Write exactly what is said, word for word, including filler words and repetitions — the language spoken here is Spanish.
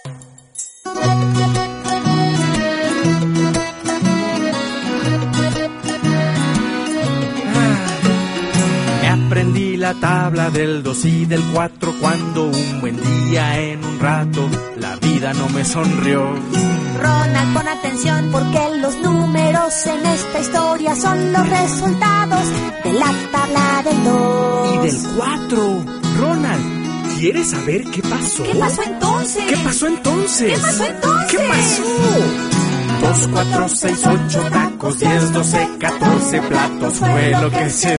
Aprendí la tabla del dos y del cuatro cuando un buen día en un rato la vida no me sonrió. Ronald, pon atención porque los números en esta historia son los resultados de la tabla del dos. Y del cuatro. Ronald, ¿quieres saber qué pasó? ¿Qué pasó entonces? ¿Qué pasó entonces? ¿Qué pasó entonces? ¿Qué pasó? Dos, cuatro, seis, ocho tacos, diez, doce, catorce platos fue lo que se